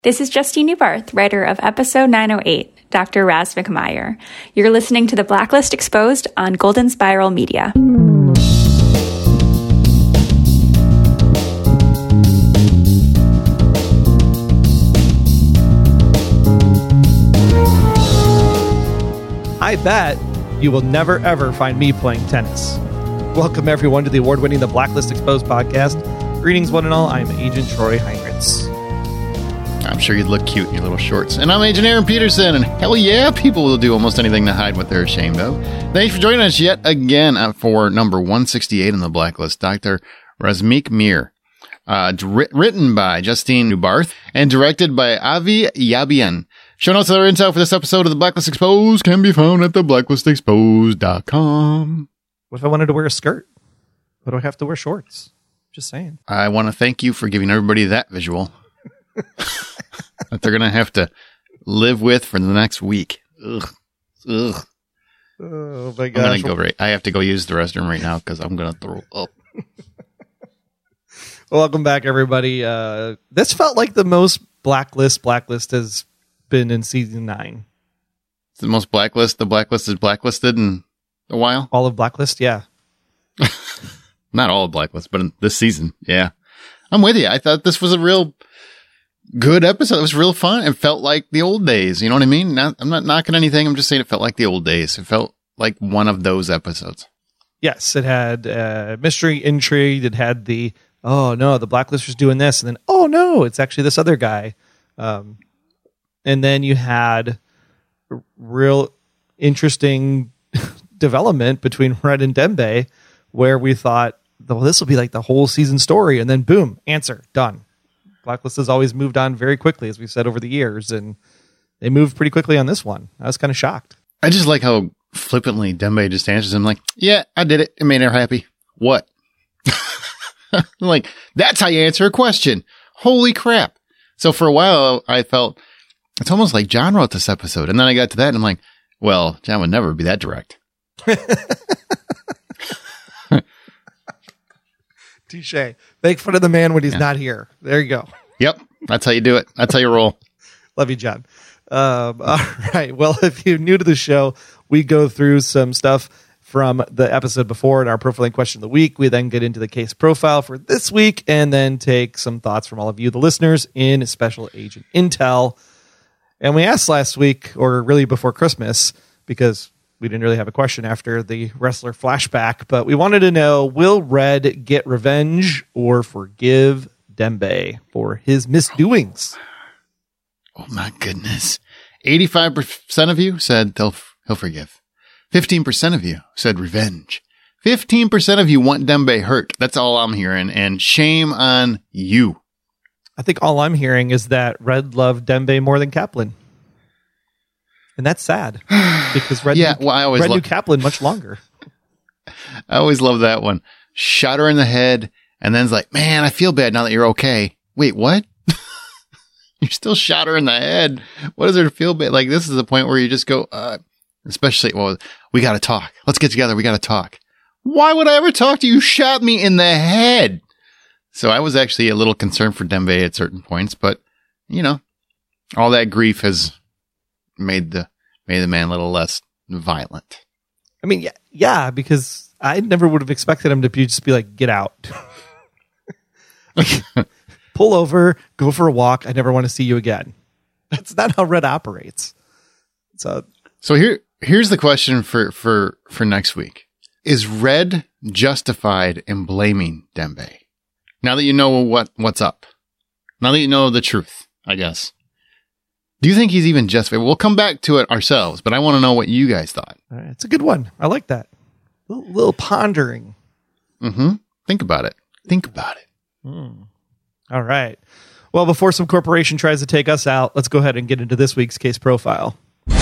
This is Justine Newbarth, writer of episode 908, Dr. Raz McMyer. You're listening to The Blacklist Exposed on Golden Spiral Media. I bet you will never, ever find me playing tennis. Welcome, everyone, to the award-winning The Blacklist Exposed podcast. Greetings, one and all. I'm Agent Troy Heinrichs. I'm sure you'd look cute in your little shorts. And I'm Agent Aaron Peterson, and hell yeah, people will do almost anything to hide what they're ashamed of. Thanks for joining us yet again for number 168 on the Blacklist, Dr. Razmik Mir. Written by Justine Newbarth and directed by Avi Yabian. Show notes and other intel for this episode of The Blacklist Exposed can be found at theblacklistexposed.com. What if I wanted to wear a skirt? What do I have to wear shorts? Just saying. I want to thank you for giving everybody that visual that they're going to have to live with for the next week. Ugh. Oh my gosh. I'm going to go I have to go use the restroom right now because I'm going to throw up. Welcome back, everybody. This felt like the most Blacklist has been in season 9. It's the most Blacklist. The Blacklist is blacklisted in a while. All of Blacklist, yeah. Not all of Blacklist, but in this season, yeah. I'm with you. I thought this was a real good episode. It was real fun. It felt like the old days. You know what I mean? I'm not knocking anything. I'm just saying it felt like the old days. It felt like one of those episodes. Yes, it had mystery, intrigue. It had the, oh no, the Blacklister's doing this. And then, oh no, it's actually this other guy. And then you had real interesting development between Red and Dembe, where we thought, well, this will be like the whole season story. And then boom, answer, done. Blacklist has always moved on very quickly, as we've said over the years. And they moved pretty quickly on this one. I was kind of shocked. I just like how flippantly Dembe just answers him like, yeah, I did it. It made her happy. What? Like, that's how you answer a question. Holy crap. So for a while, I felt it's almost like John wrote this episode. And then I got to that and I'm like, well, John would never be that direct. Touche. Make fun of the man when he's not here. There you go. Yep. That's how you do it. That's how you roll. Love you, John. All right. Well, if you're new to the show, we go through some stuff from the episode before in our profiling question of the week. We then get into the case profile for this week and then take some thoughts from all of you, the listeners, in Special Agent Intel. And we asked last week, or really before Christmas, because we didn't really have a question after the wrestler flashback, but we wanted to know, will Red get revenge or forgive Dembe for his misdoings? Oh my goodness. 85% of you said he'll forgive. 15% of you said revenge. 15% of you want Dembe hurt. That's all I'm hearing. And shame on you. I think all I'm hearing is that Red loved Dembe more than Kaplan. And that's sad because Red knew Kaplan much longer. I always love that one. Shot her in the head and then it's like, man, I feel bad now that you're okay. Wait, what? You still shot her in the head. What does it feel bad? Like, this is the point where you just go, especially, well, we got to talk. Let's get together. We got to talk. Why would I ever talk to you? You shot me in the head. So I was actually a little concerned for Dembe at certain points, but you know, all that grief has made the man a little less violent. I mean, yeah, because I never would have expected him to just be like, get out. Pull over, go for a walk. I never want to see you again. That's not how Red operates. So here's the question for next week. Is Red justified in blaming Dembe? Now that you know what's up. Now that you know the truth, I guess. Do you think he's even justified? We'll come back to it ourselves, but I want to know what you guys thought. All right, it's a good one. I like that. A little pondering. Mm-hmm. Think about it. All right. Well, before some corporation tries to take us out, let's go ahead and get into this week's case profile.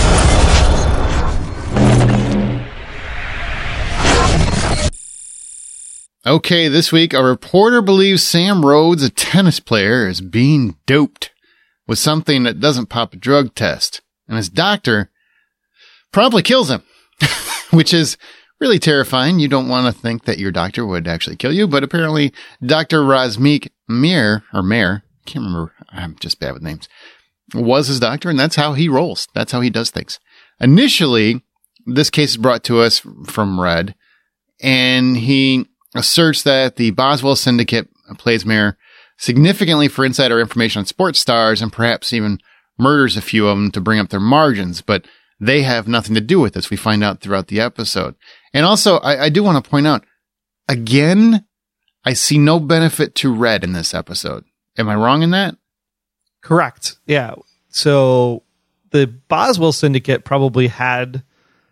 Okay, this week, a reporter believes Sam Rhodes, a tennis player, is being doped with something that doesn't pop a drug test. And his doctor promptly kills him, which is really terrifying. You don't want to think that your doctor would actually kill you, but apparently Dr. Razmik Mir can't remember. I'm just bad with names. Was his doctor, and that's how he rolls. That's how he does things. Initially, this case is brought to us from Red, and he asserts that the Boswell Syndicate plays Mayer significantly for insider information on sports stars and perhaps even murders a few of them to bring up their margins, but they have nothing to do with this. We find out throughout the episode. And also, I do want to point out, again, I see no benefit to Red in this episode. Am I wrong in that? Correct. Yeah. So the Boswell Syndicate probably had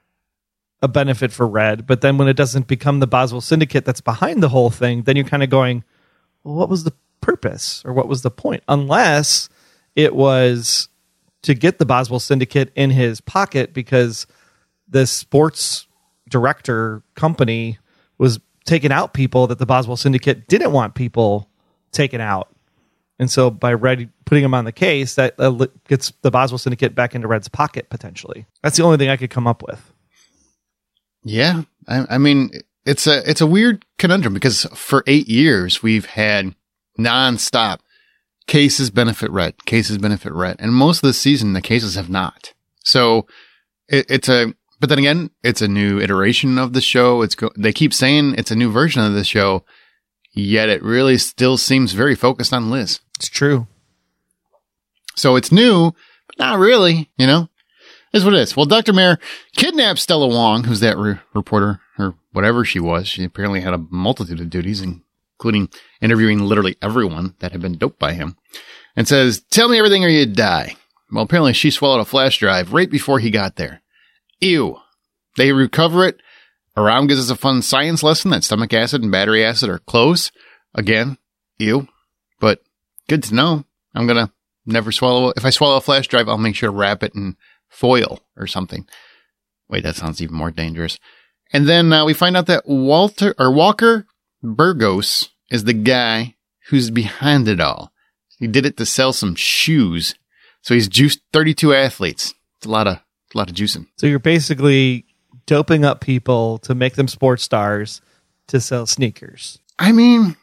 a benefit for Red, but then when it doesn't become the Boswell Syndicate that's behind the whole thing, then you're kind of going, well, what was the purpose or what was the point? Unless it was to get the Boswell Syndicate in his pocket because the sports director company was taking out people that the Boswell Syndicate didn't want people taken out. And so by Red putting him on the case, that gets the Boswell Syndicate back into Red's pocket, potentially. That's the only thing I could come up with. Yeah. I mean, it's a weird conundrum because for 8 years, we've had nonstop cases benefit Red, and most of the season, the cases have not. So but then again, it's a new iteration of the show. They keep saying it's a new version of the show, yet it really still seems very focused on Liz. It's true. So it's new, but not really, you know? Is what it is. Well, Dr. Mayer kidnapped Stella Wong, who's that reporter, or whatever she was. She apparently had a multitude of duties, including interviewing literally everyone that had been doped by him, and says, "Tell me everything or you die." Well, apparently she swallowed a flash drive right before he got there. Ew. They recover it. Aram gives us a fun science lesson that stomach acid and battery acid are close. Again, ew. But good to know. I'm going to never swallow. If I swallow a flash drive, I'll make sure to wrap it in foil or something. Wait, that sounds even more dangerous. And then we find out that Walker Burgos is the guy who's behind it all. He did it to sell some shoes. So he's juiced 32 athletes. It's a lot of juicing. So you're basically doping up people to make them sports stars to sell sneakers. I mean,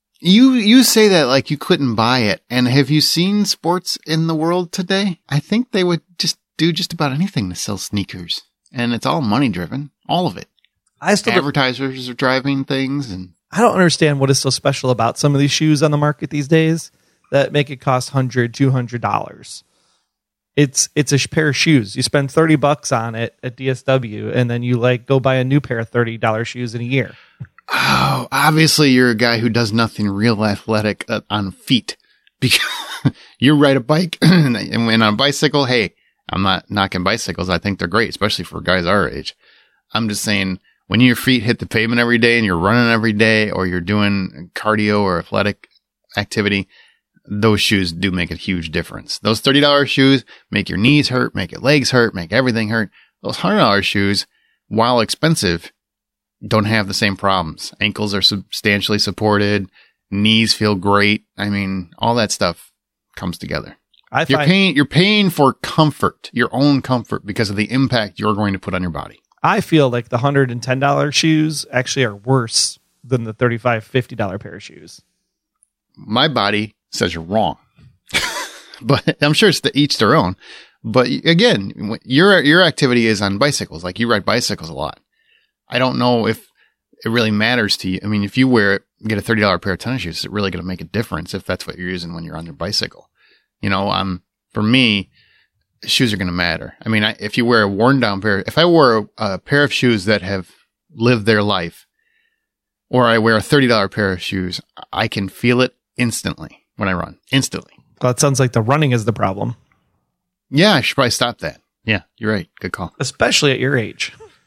you say that like you couldn't buy it. And have you seen sports in the world today? I think they would just do just about anything to sell sneakers. And it's all money driven. All of it. Advertisers are driving things. And I don't understand what is so special about some of these shoes on the market these days that make it cost $100, $200. It's a pair of shoes. You spend $30 on it at DSW, and then you go buy a new pair of $30 shoes in a year. Oh, obviously you're a guy who does nothing real athletic on feet. Because you ride a bike and on a bicycle. Hey, I'm not knocking bicycles. I think they're great, especially for guys our age. I'm just saying when your feet hit the pavement every day and you're running every day, or you're doing cardio or athletic activity, those shoes do make a huge difference. Those $30 shoes make your knees hurt, make your legs hurt, make everything hurt. Those $100 shoes, while expensive, don't have the same problems. Ankles are substantially supported. Knees feel great. I mean, all that stuff comes together. You're paying for comfort, your own comfort, because of the impact you're going to put on your body. I feel like the $110 shoes actually are worse than the $35, $50 pair of shoes. My body says you're wrong, but I'm sure it's to each their own. But again, your activity is on bicycles. Like you ride bicycles a lot. I don't know if it really matters to you. I mean, if you get a $30 pair of tennis shoes, is it really going to make a difference if that's what you're using when you're on your bicycle? You know, for me, shoes are going to matter. I mean, if you wear a worn down pair, if I wore a pair of shoes that have lived their life, or I wear a $30 pair of shoes, I can feel it instantly when I run. Instantly. Well, it sounds like the running is the problem. Yeah, I should probably stop that. Yeah, you're right. Good call. Especially at your age.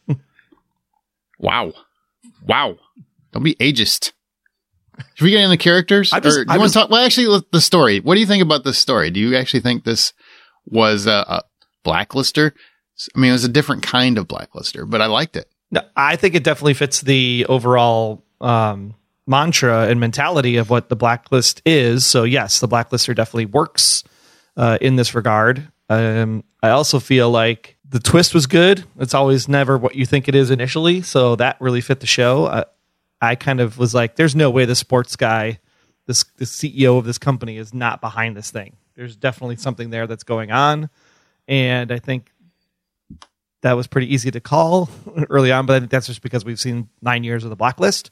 Wow. Don't be ageist. Should we get into the characters? Do you want to talk? Well, actually, the story. What do you think about this story? Do you actually think this was a blacklister? I mean, it was a different kind of blacklister, but I liked it. No, I think it definitely fits the overall mantra and mentality of what the blacklist is. So yes, the blacklister definitely works in this regard. I also feel like the twist was good. It's always never what you think it is initially. So that really fit the show. I kind of was like, there's no way the sports guy this CEO of this company is not behind this thing. There's definitely something there that's going on. And I think that was pretty easy to call early on, but I think that's just because we've seen 9 years of the Blacklist.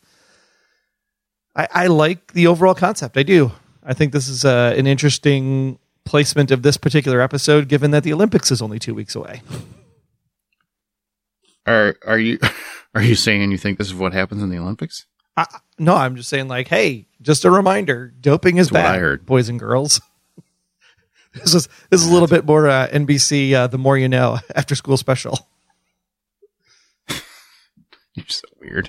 I like the overall concept. I do. I think this is an interesting placement of this particular episode, given that the Olympics is only 2 weeks away. Are you saying you think this is what happens in the Olympics? No, I'm just saying, like, hey, just a reminder: doping is bad, I heard. Boys and girls. This is a little bit more NBC. The more you know, after school special. You're so weird.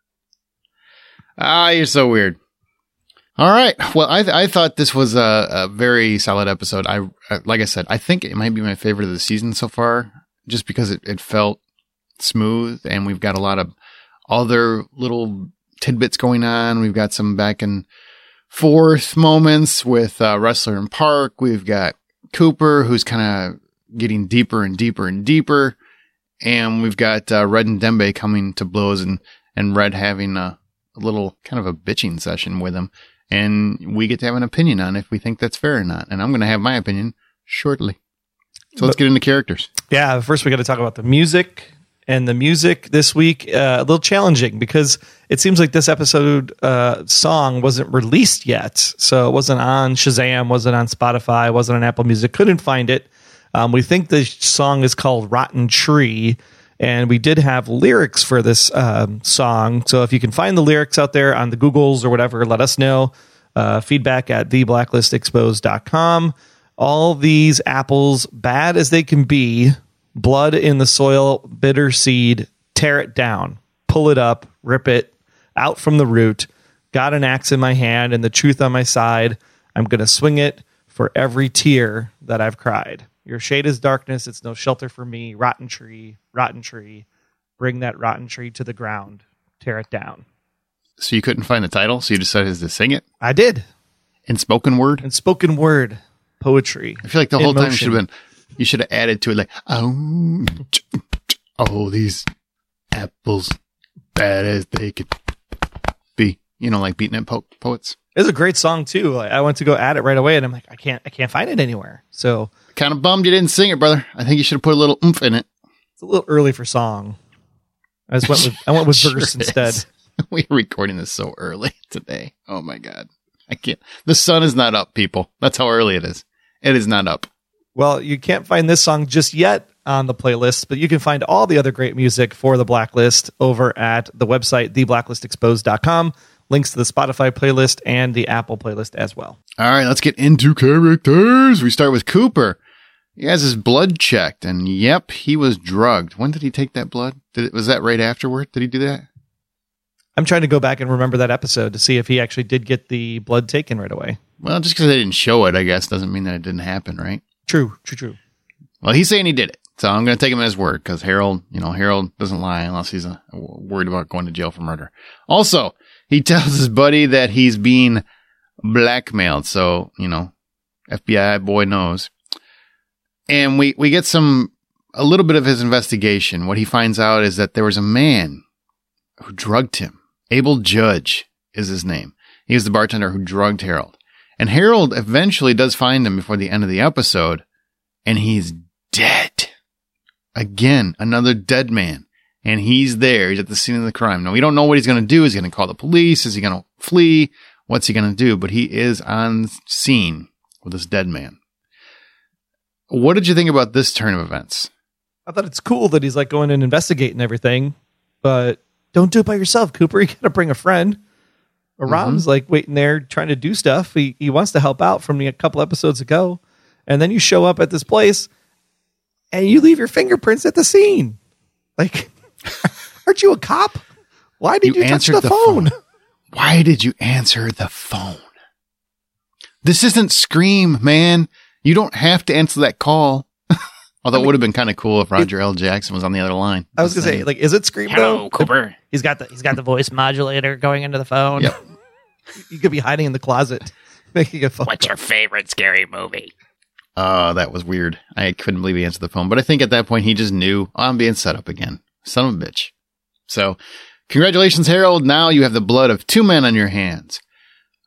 You're so weird. All right. Well, I thought this was a very solid episode. Like I said, I think it might be my favorite of the season so far, just because it felt smooth, and we've got a lot of other little tidbits going on. We've got some back and forth moments with Ressler and Park. We've got Cooper, who's kind of getting deeper and deeper and deeper. And we've got Red and Dembe coming to blows, and Red having a little kind of a bitching session with him. And we get to have an opinion on if we think that's fair or not. And I'm going to have my opinion shortly. So let's get into characters. Yeah, first we got to talk about the music. And the music this week, a little challenging because it seems like this episode song wasn't released yet. So it wasn't on Shazam, wasn't on Spotify, wasn't on Apple Music. Couldn't find it. We think the song is called Rotten Tree. And we did have lyrics for this song. So if you can find the lyrics out there on the Googles or whatever, let us know. Feedback at theblacklistexposed.com. All these apples, bad as they can be, blood in the soil, bitter seed, tear it down, pull it up, rip it out from the root. Got an axe in my hand and the truth on my side. I'm going to swing it for every tear that I've cried. Your shade is darkness. It's no shelter for me. Rotten tree, bring that rotten tree to the ground. Tear it down. So you couldn't find the title, so you decided to sing it? I did. In spoken word? In spoken word poetry. I feel like the whole time you should have added to it like, oh, these apples, bad as they could be. You know, like beating up poets. It's a great song too. I went to go add it right away, and I'm like, I can't find it anywhere. So kind of bummed you didn't sing it, brother. I think you should have put a little oomph in it. It's a little early for song. I went with Sure verse instead. We're recording this so early today. Oh my God. I can't. The sun is not up, people. That's how early it is. It is not up. Well, you can't find this song just yet on the playlist, but you can find all the other great music for The Blacklist over at the website, theblacklistexposed.com. Links to the Spotify playlist and the Apple playlist as well. All right, let's get into characters. We start with Cooper. He has his blood checked, and yep, he was drugged. When did he take that blood? Was that right afterward? Did he do that? I'm trying to go back and remember that episode to see if he actually did get the blood taken right away. Well, just because they didn't show it, I guess, doesn't mean that it didn't happen, right? True. Well, he's saying he did it, so I'm going to take him at his word because Harold doesn't lie unless he's worried about going to jail for murder. Also, he tells his buddy that he's being blackmailed, so, FBI boy knows. And we get a little bit of his investigation. What he finds out is that there was a man who drugged him. Abel Judge is his name. He was the bartender who drugged Harold. And Harold eventually does find him before the end of the episode, and he's dead. Again, another dead man. And he's there. He's at the scene of the crime. Now, we don't know what he's going to do. Is he going to call the police? Is he going to flee? What's he going to do? But he is on scene with this dead man. What did you think about this turn of events? I thought it's cool that he's like going and investigating everything, but don't do it by yourself, Cooper. You got to bring a friend. Aram's like waiting there trying to do stuff. He wants to help out from a couple episodes ago. And then you show up at this place and you leave your fingerprints at the scene. Like, aren't you a cop? Why did you touch the phone? Why did you answer the phone? This isn't Scream, man. You don't have to answer that call. Although it would have been kind of cool if Roger L. Jackson was on the other line. I was going to say, like, is it Scream though? Hello, Cooper. He's got the voice modulator going into the phone. Yep. You could be hiding in the closet making a phone What's your favorite scary movie? Oh, that was weird. I couldn't believe he answered the phone. But I think at that point he just knew, I'm being set up again. Son of a bitch. So, congratulations, Harold. Now you have the blood of two men on your hands.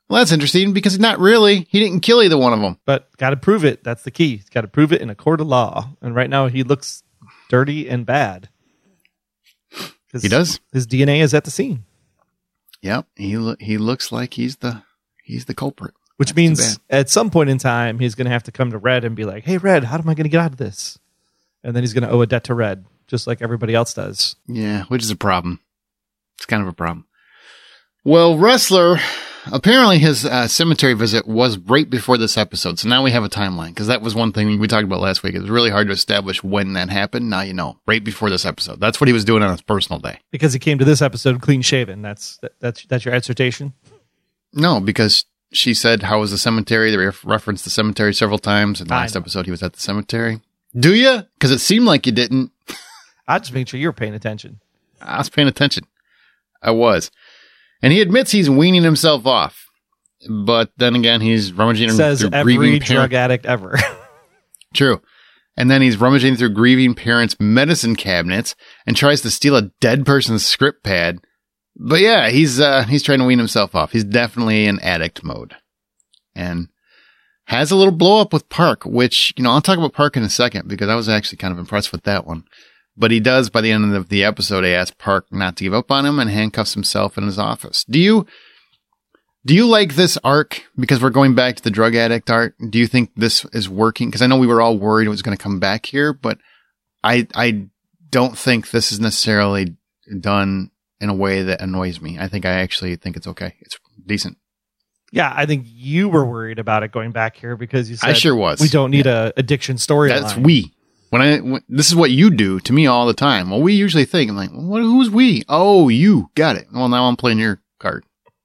Well, that's interesting because not really. He didn't kill either one of them. But got to prove it. That's the key. He's got to prove it in a court of law. And right now he looks dirty and bad. He does. His DNA is at the scene. Yep. He looks like he's the culprit. Which means at some point in time, he's going to have to come to Red and be like, hey, Red, how am I going to get out of this? And then he's going to owe a debt to Red, just like everybody else does. Yeah, which is a problem. It's kind of a problem. Well, Wrestler, apparently his cemetery visit was right before this episode. So now we have a timeline, because that was one thing we talked about last week. It was really hard to establish when that happened. Now you know, right before this episode. That's what he was doing on his personal day. Because he came to this episode clean shaven. That's your dissertation? No, because she said, how was the cemetery? They referenced the cemetery several times. In the last episode, he was at the cemetery. Do you? Because it seemed like you didn't. I just made sure you were paying attention. I was paying attention. I was. And he admits he's weaning himself off. But then again, he's rummaging Says through every grieving drug addict ever. True. And then he's rummaging through grieving parents' medicine cabinets and tries to steal a dead person's script pad. But yeah, he's trying to wean himself off. He's definitely in addict mode. And has a little blow up with Park, which, I'll talk about Park in a second because I was actually kind of impressed with that one. But he does, by the end of the episode, he asks Park not to give up on him and handcuffs himself in his office. Do you like this arc? Because we're going back to the drug addict arc. Do you think this is working? Because I know we were all worried it was going to come back here, but I don't think this is necessarily done in a way that annoys me. I actually think it's okay. It's decent. Yeah, I think you were worried about it going back here because you said I sure was. We don't need a addiction storyline. That's we. When this is what you do to me all the time. Well, we usually think, I'm like, well, who's we? Oh, you got it. Well, now I'm playing your card.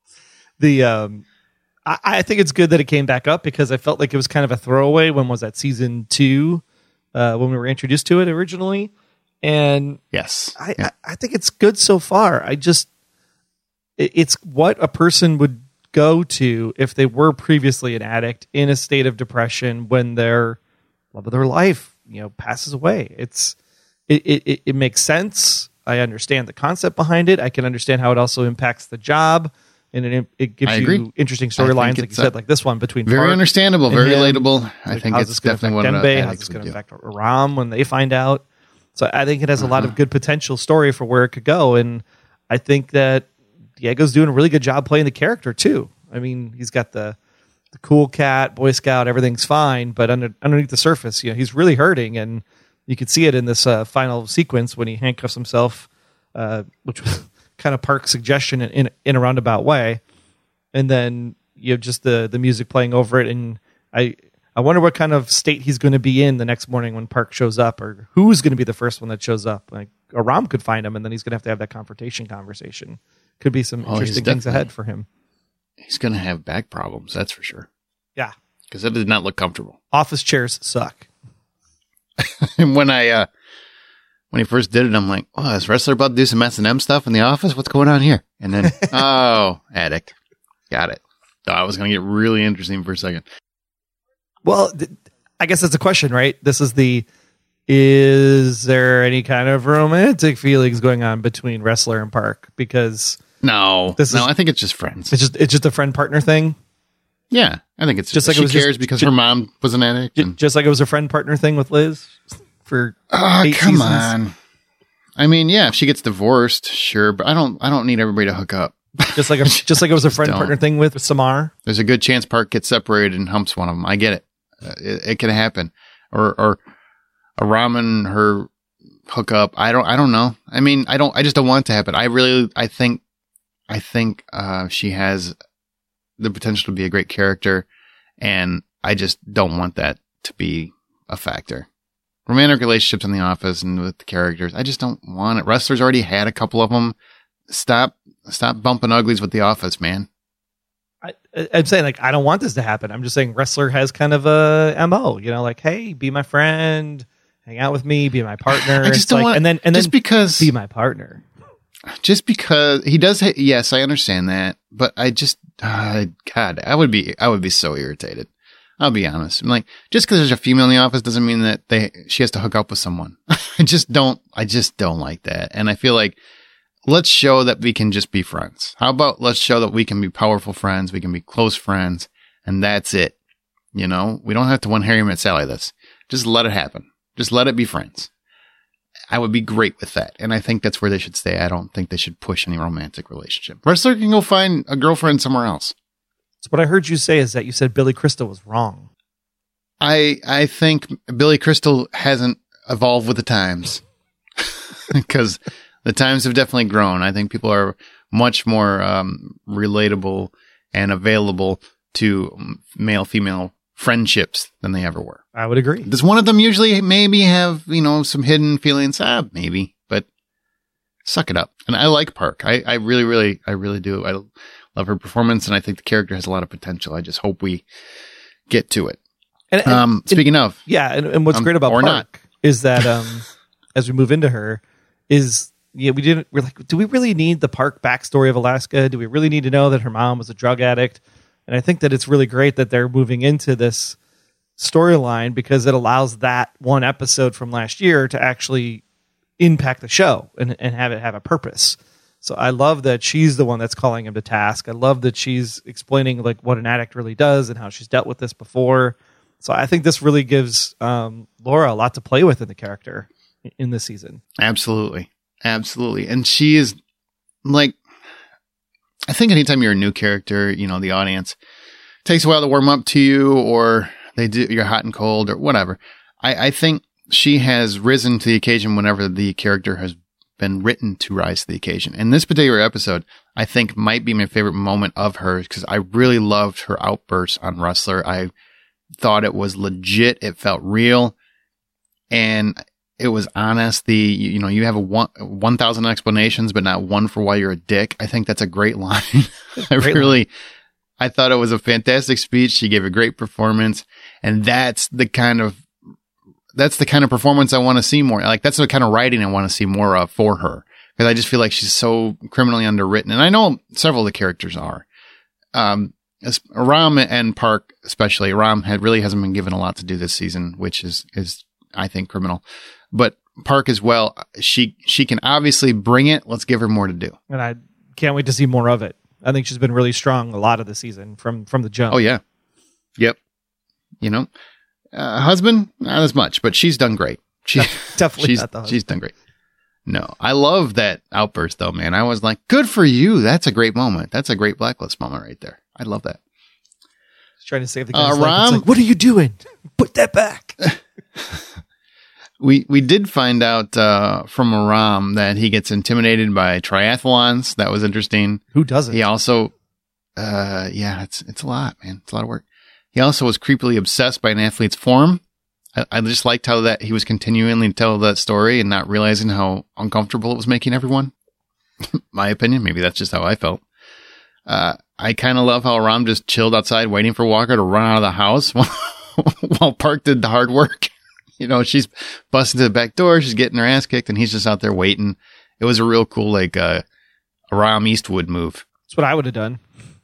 I think it's good that it came back up because I felt like it was kind of a throwaway. When was that, season 2? When we were introduced to it originally. And yes, I think it's good so far. It's what a person would go to if they were previously an addict in a state of depression when their love of their life, passes away. It makes sense. I understand the concept behind it. I can understand how it also impacts the job, and it gives you interesting storylines, like you said, like this one between very Park understandable, very him. relatable. I think it's definitely what Dembe, how's this going to affect Aram when they find out. So I think it has a lot of good potential story for where it could go, and I think that Diego's doing a really good job playing the character too. I mean, he's got the cool cat, Boy Scout, everything's fine, but underneath the surface, he's really hurting, and you can see it in this final sequence when he handcuffs himself, which was kind of Park's suggestion in a roundabout way, and then you have just the music playing over it, and I wonder what kind of state he's going to be in the next morning when Park shows up, or who's going to be the first one that shows up. Like Aram could find him, and then he's going to have that confrontation conversation. Could be some interesting things ahead for him. He's going to have back problems, that's for sure. Yeah. Because it did not look comfortable. Office chairs suck. And when he first did it, I'm like, oh, is Wrestler about to do some S&M stuff in the office? What's going on here? And then, addict. Got it. Thought I was going to get really interesting for a second. Well, I guess that's a question, right? Is there any kind of romantic feelings going on between Wrestler and Park? Because no, I think it's just friends. It's just a friend partner thing. Yeah, I think it's just like she cares because her mom was an addict. Just like it was a friend partner thing with Liz for 8 come seasons. on. I mean, yeah, if she gets divorced, sure, but I don't need everybody to hook up. Just like it was a friend partner thing with Samar. There's a good chance Park gets separated and humps one of them. I get it. It can happen. Or Aram and her hook up. I don't know. I mean, I just don't want it to happen. I think she has the potential to be a great character, and I just don't want that to be a factor. Romantic relationships in the office and with the characters, I just don't want it. Wrestlers already had a couple of them. Stop bumping uglies with the office, man. I'm saying, like, I don't want this to happen. I'm just saying Wrestler has kind of a MO, like, hey, be my friend, hang out with me, be my partner. I just don't want, and then because be my partner. Just because he does, yes, I understand that, but I just, God, I would be so irritated. I'll be honest. I'm like, just because there's a female in the office doesn't mean that she has to hook up with someone. I just don't like that. And I feel like let's show that we can just be friends. How about let's show that we can be powerful friends, we can be close friends, and that's it. You know, we don't have to one Harry Met Sally this. Just let it happen. Just let it be friends. I would be great with that. And I think that's where they should stay. I don't think they should push any romantic relationship. Wrestler can go find a girlfriend somewhere else. So what I heard you say is that you said Billy Crystal was wrong. I think Billy Crystal hasn't evolved with the times because the times have definitely grown. I think people are much more relatable and available to male-female friendships than they ever were. I would agree. Does one of them usually maybe have, some hidden feelings? Maybe, but suck it up. And I like Park. I really do. I love her performance, and I think the character has a lot of potential. I just hope we get to it. And speaking of, yeah, and what's great about Park is that as we move into her, we're like, do we really need the Park backstory of Alaska? Do we really need to know that her mom was a drug addict? And I think that it's really great that they're moving into this storyline because it allows that one episode from last year to actually impact the show and have it have a purpose. So I love that she's the one that's calling him to task. I love that she's explaining like what an addict really does and how she's dealt with this before. So I think this really gives Laura a lot to play with in the character in this season. Absolutely. And she is like, I think anytime you're a new character, the audience takes a while to warm up to you, or you're hot and cold or whatever. I think she has risen to the occasion whenever the character has been written to rise to the occasion. And this particular episode, I think, might be my favorite moment of hers because I really loved her outburst on Rustler. I thought it was legit. It felt real. And it was honest. You have 1,000 explanations, but not one for why you're a dick. I think that's a great line. I thought it was a fantastic speech. She gave a great performance, and that's the kind of performance I want to see more. Like that's the kind of writing I want to see more of for her, because I just feel like she's so criminally underwritten, and I know several of the characters are. Aram and Park, especially Aram, hasn't been given a lot to do this season, which is I think criminal. But Park as well, she can obviously bring it. Let's give her more to do. And I can't wait to see more of it. I think she's been really strong a lot of the season from the jump. Oh, yeah. Yep. Husband, not as much, but she's done great. Definitely not the husband. She's done great. No, I love that outburst, though, man. I was like, good for you. That's a great moment. That's a great Blacklist moment right there. I love that. He's trying to save the guy's life. It's like, what are you doing? Put that back. We did find out from Aram that he gets intimidated by triathlons. That was interesting. Who doesn't? He also, it's a lot, man. It's a lot of work. He also was creepily obsessed by an athlete's form. I just liked how that he was continually to tell that story and not realizing how uncomfortable it was making everyone. My opinion, maybe that's just how I felt. I kind of love how Aram just chilled outside waiting for Walker to run out of the house while Park did the hard work. She's busting to the back door. She's getting her ass kicked, and he's just out there waiting. It was a real cool, Aram Eastwood move. That's what I would have done.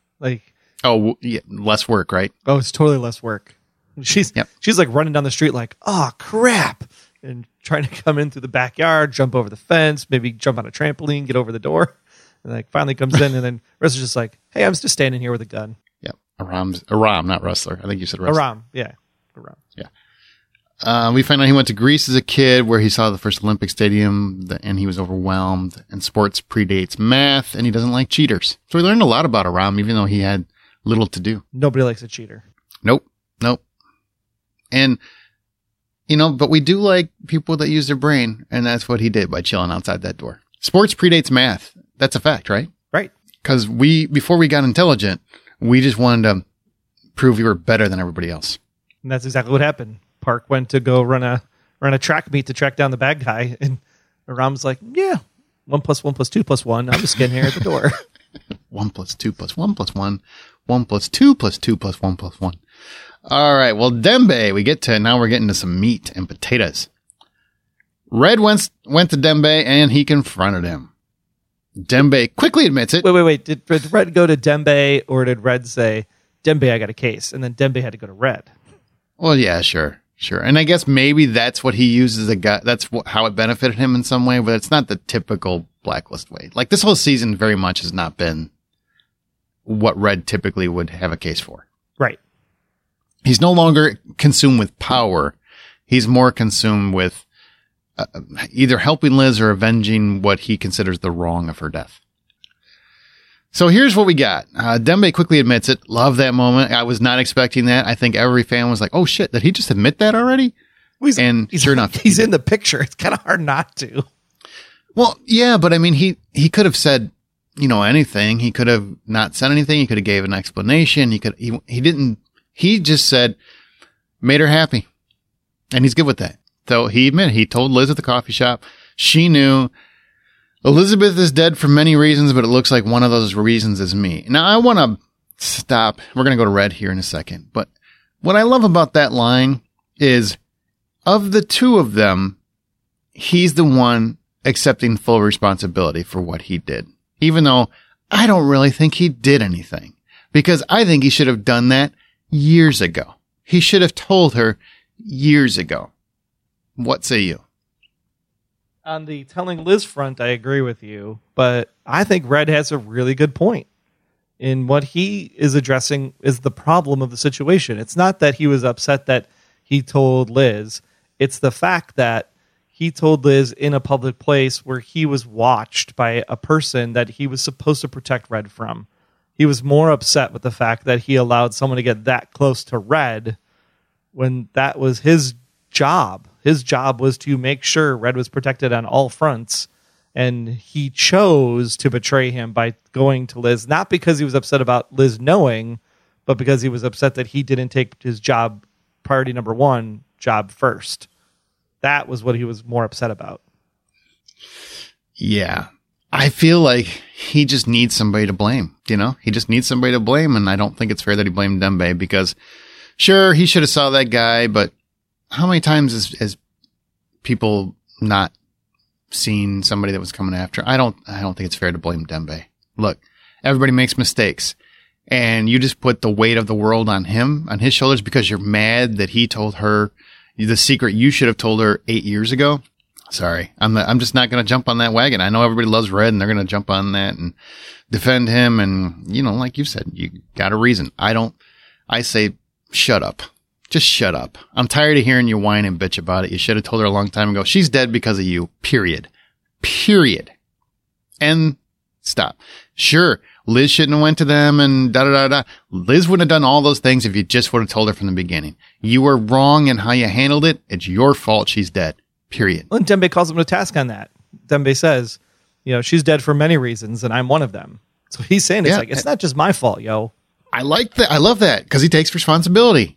Less work, right? Oh, it's totally less work. She's like running down the street like, oh, crap, and trying to come in through the backyard, jump over the fence, maybe jump on a trampoline, get over the door, and finally comes in, and then Rustler's just like, hey, I'm just standing here with a gun. Yeah, Aram, not Rustler. I think you said Rustler. Aram, yeah. Aram. Yeah. We find out he went to Greece as a kid where he saw the first Olympic stadium and he was overwhelmed, and sports predates math and he doesn't like cheaters. So we learned a lot about Aram, even though he had little to do. Nobody likes a cheater. Nope. And, but we do like people that use their brain, and that's what he did by chilling outside that door. Sports predates math. That's a fact, right? Right. Because before we got intelligent, we just wanted to prove we were better than everybody else. And that's exactly what happened. Park went to go run a track meet to track down the bad guy, and Aram's like, yeah, 1 + 1 + 2 + 1. I'm just getting here at the door. 1 + 2 + 1 + 1. 1 + 2 + 2 + 1 + 1. All right. Well, Dembe, now we're getting to some meat and potatoes. Red went to Dembe and he confronted him. Dembe quickly admits it. Wait. Did Red go to Dembe, or did Red say, Dembe, I got a case, and then Dembe had to go to Red? Well, yeah, sure. And I guess maybe that's what he uses. That's how it benefited him in some way, but it's not the typical Blacklist way. Like, this whole season very much has not been what Red typically would have a case for. Right. He's no longer consumed with power. He's more consumed with either helping Liz or avenging what he considers the wrong of her death. So here's what we got. Dembe quickly admits it. Love that moment. I was not expecting that. I think every fan was like, oh shit, did he just admit that already? Well, sure enough, he's in the picture. It's kind of hard not to. Well, yeah, but I mean, he could have said, anything. He could have not said anything. He could have gave an explanation. He didn't. He just said, made her happy. And he's good with that. So he admitted, he told Liz at the coffee shop. She knew Elizabeth is dead for many reasons, but it looks like one of those reasons is me. Now, I want to stop. We're going to go to Red here in a second. But what I love about that line is, of the two of them, he's the one accepting full responsibility for what he did. Even though I don't really think he did anything. Because I think he should have done that years ago. He should have told her years ago. What say you? On the telling Liz front, I agree with you, but I think Red has a really good point. In what he is addressing is the problem of the situation. It's not that he was upset that he told Liz. It's the fact that he told Liz in a public place where he was watched by a person that he was supposed to protect Red from. He was more upset with the fact that he allowed someone to get that close to Red when that was his job. His job was to make sure Red was protected on all fronts, and he chose to betray him by going to Liz, not because he was upset about Liz knowing, but because he was upset that he didn't take his job, priority number one, job first. That was what he was more upset about. Yeah. I feel like he just needs somebody to blame, He just needs somebody to blame, and I don't think it's fair that he blamed Dembe because, sure, he should have saw that guy, but how many times has people not seen somebody that was coming after? I don't think it's fair to blame Dembe. Look, everybody makes mistakes, and you just put the weight of the world on his shoulders because you're mad that he told her the secret you should have told her 8 years ago. Sorry, I'm just not going to jump on that wagon. I know everybody loves Red, and they're going to jump on that and defend him. And like you said, you got a reason. I say, shut up. Just shut up. I'm tired of hearing you whine and bitch about it. You should have told her a long time ago. She's dead because of you. Period. And stop. Sure, Liz shouldn't have went to them and da-da-da-da. Liz wouldn't have done all those things if you just would have told her from the beginning. You were wrong in how you handled it. It's your fault she's dead. Period. Well, and Dembe calls him to task on that. Dembe says, she's dead for many reasons, and I'm one of them. So he's saying it's not just my fault, yo. I like that. I love that because he takes responsibility.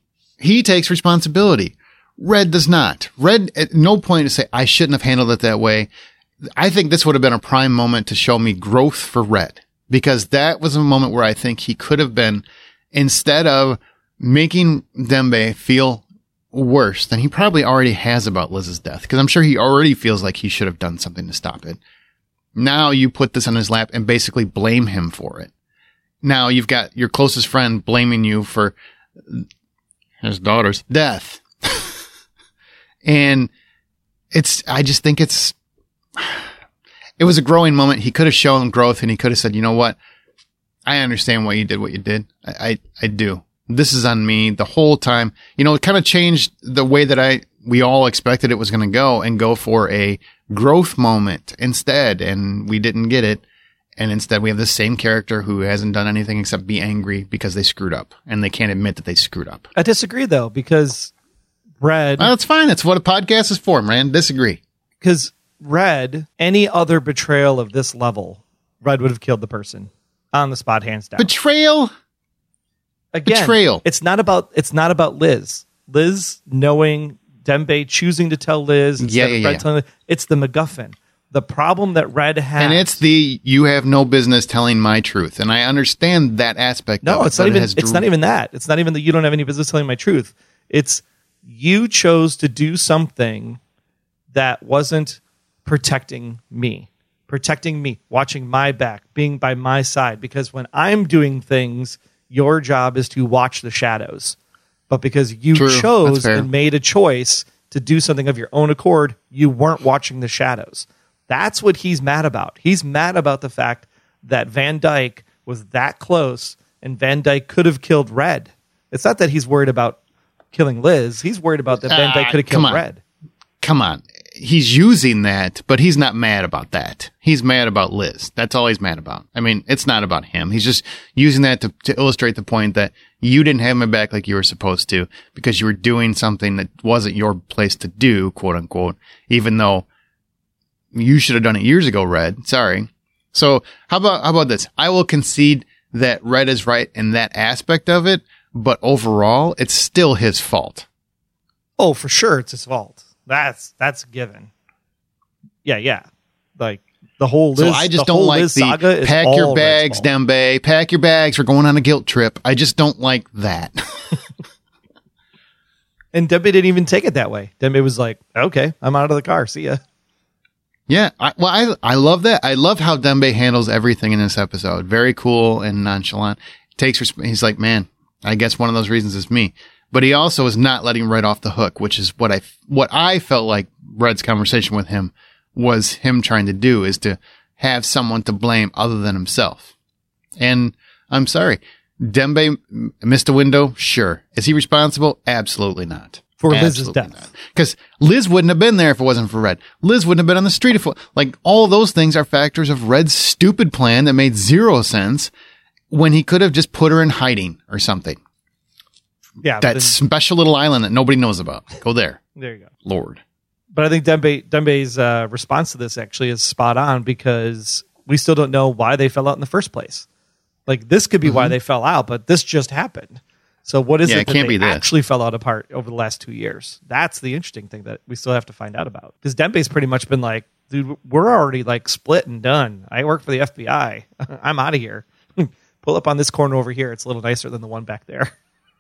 Red does not. Red at no point to say, I shouldn't have handled it that way. I think this would have been a prime moment to show me growth for Red, because that was a moment where I think he could have been, instead of making Dembe feel worse than he probably already has about Liz's death, because I'm sure he already feels like he should have done something to stop it. Now you put this on his lap and basically blame him for it. Now you've got your closest friend blaming you for his daughter's death. And I just think it was a growing moment. He could have shown growth, and he could have said, you know what? I understand why you did what you did. I do. This is on me the whole time. It kind of changed the way that we all expected it was going to go, and go for a growth moment instead. And we didn't get it. And instead we have the same character who hasn't done anything except be angry because they screwed up, and they can't admit that they screwed up. I disagree though, because Red... Well, that's fine. That's what a podcast is for, man. Disagree. Because Red, any other betrayal of this level, Red would have killed the person on the spot, hands down. Betrayal? Again, betrayal. It's not about Liz. Liz knowing, Dembe choosing to tell Liz instead of Red telling Liz. It's the MacGuffin. The problem that Red has, and it's you have no business telling my truth, and I understand that aspect. No, it's not even. It's not even that. It's not even that you don't have any business telling my truth. It's you chose to do something that wasn't protecting me, watching my back, being by my side. Because when I'm doing things, your job is to watch the shadows. But because you chose and made a choice to do something of your own accord, you weren't watching the shadows. That's what he's mad about. He's mad about the fact that Van Dyke was that close and Van Dyke could have killed Red. It's not that he's worried about killing Liz. He's worried about that Van Dyke could have killed Red. Come on. He's using that, but he's not mad about that. He's mad about Liz. That's all he's mad about. I mean, it's not about him. He's just using that to illustrate the point that you didn't have my back like you were supposed to because you were doing something that wasn't your place to do, quote unquote, even though you should have done it years ago, Red. Sorry. So how about this? I will concede that Red is right in that aspect of it, but overall, it's still his fault. Oh, for sure, it's his fault. That's a given. Yeah. Like the whole Liz, so I just don't like the pack your bags, Dembe. Pack your bags. We're going on a guilt trip. I just don't like that. And Dembe didn't even take it that way. Dembe was like, "Okay, I'm out of the car. See ya." Yeah, I love that. I love how Dembe handles everything in this episode. Very cool and nonchalant. He's like, man, I guess one of those reasons is me. But he also is not letting Red off the hook, which is what I felt like Red's conversation with him was him trying to do, is to have someone to blame other than himself. And I'm sorry, Dembe missed a window. Sure. Is he responsible? Absolutely not. For Liz's death. Because Liz wouldn't have been there if it wasn't for Red. Liz wouldn't have been on the street if like all of those things are factors of Red's stupid plan that made zero sense when he could have just put her in hiding or something. Yeah, that special little island that nobody knows about. Go there. There you go. Lord. But I think Dembe's response to this actually is spot on because we still don't know why they fell out in the first place. Like this could be why they fell out, but this just happened. So what is it that they actually fell out apart over the last 2 years? That's the interesting thing that we still have to find out about. Because Dembe's pretty much been like, dude, we're already like split and done. I work for the FBI. I'm out of here. Pull up on this corner over here. It's a little nicer than the one back there.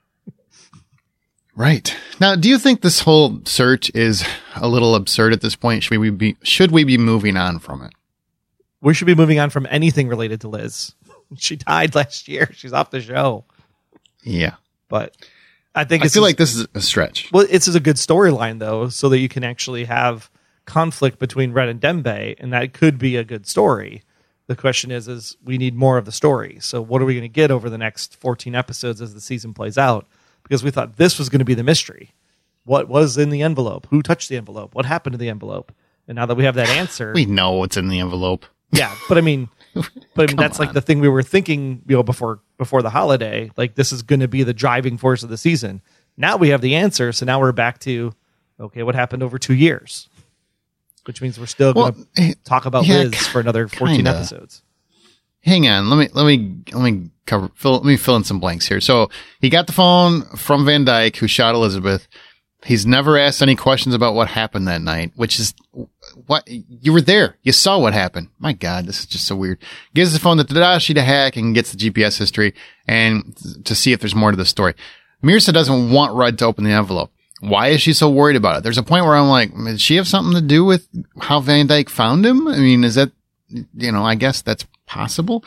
Right. Now, do you think this whole search is a little absurd at this point? Should we be moving on from it? We should be moving on from anything related to Liz. She died last year. She's off the show. Yeah. But I think I feel like this is a stretch. Well, it's a good storyline, though, so that you can actually have conflict between Red and Dembe, and that could be a good story. The question is we need more of the story. So what are we going to get over the next 14 episodes as the season plays out? Because we thought this was going to be the mystery. What was in the envelope? Who touched the envelope? What happened to the envelope? And now that we have that answer... we know what's in the envelope. Yeah, but I mean, that's like the thing we were thinking, before the holiday. Like this is going to be the driving force of the season. Now we have the answer, so now we're back to, okay, what happened over 2 years? Which means we're still going to talk about Liz for another 14 episodes. Hang on, let me fill in some blanks here. So he got the phone from Van Dyke, who shot Elizabeth. He's never asked any questions about what happened that night, which is what you were there. You saw what happened. My God, this is just so weird. Gives the phone to Tadashi to hack and gets the GPS history and to see if there's more to the story. Mirza doesn't want Red to open the envelope. Why is she so worried about it? There's a point where I'm like, does she have something to do with how Van Dyke found him? I mean, is that, I guess that's possible.